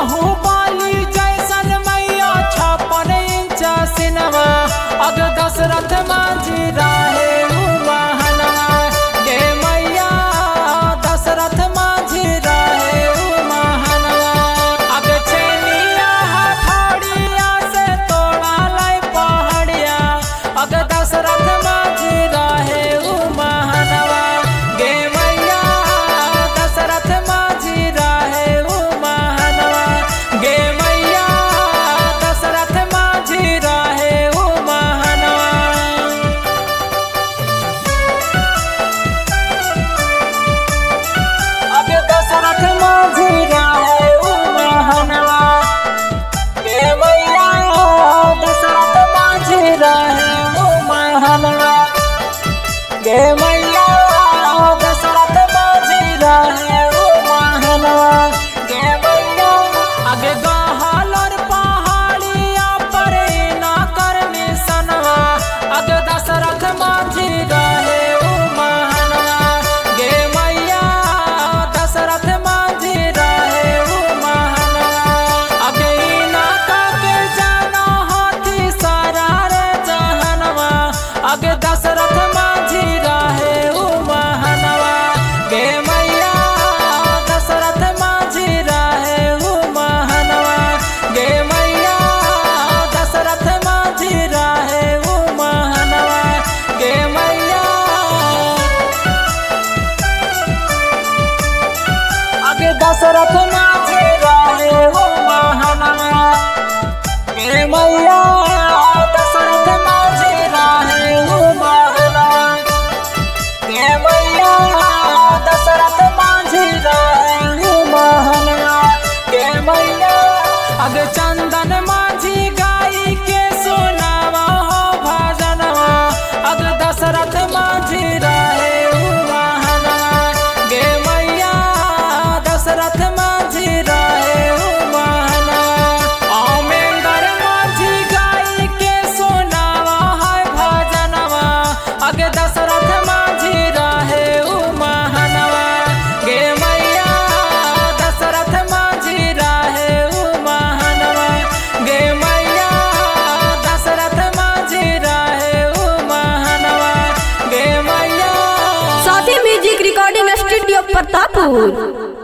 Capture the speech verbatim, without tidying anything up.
बाहुबली जैसन मैया छप्पन इंच सिनवा अग दशरथ माझी रहे उ महनवा गे मैया दशरथ माझी रहे उ महनवा अग छेनिया हथौड़िया से तोड़ा लाई पहाड़िया अग दशरथ माझी रहे उ महनवा गे मैया दशरथ माझी रहे उ महनवा गे मैया दशरथ माझी रहे उ महनवा अग दशरथ माझी रहे उ महनवा गे मैया दशरथ माझी रहे उ महनवा गे मैया दशरथ माझी रहे उ महनवा गे मैया अगे गहलोर पहाड़िया पर ना कर निसनवा अग दशरथ माझी रहे उ महनवा गे मैया दशरथ माझी रहे उ महनवा अगे ना के जाना हाथी सारा रे जहनवा अगे दशरथ माझी रहे उ महनवा गे मैया दशरथ माझी रहे उ महनवा गे मैया दशरथ माझी रहे उ महनवा गे मैया अगे दशरथ माझी रहे उ महनवा गे मैया दशरथ माझी रहे उ महनवा गे मैया दशरथ माझी रहे उ महनवा गे मैया अगे चंदन माझी गाई के सुनावा हो भजनवा अग दशरथ माझी रहे उ महनवा गे मैया दशरथ माझी रहे उ महनवा आमेंगर माझी गाई के सुनावा है भजनवा अग दशरथ माझी रहे उ महनवा गे मैया दशरथ माझी रहे उ महनवा गे मैया दशरथ माझी रहे उ महनवा गे मैया साथी म्यूजिक रिकॉर्डिंग स्टूडियो प्रतापपुर।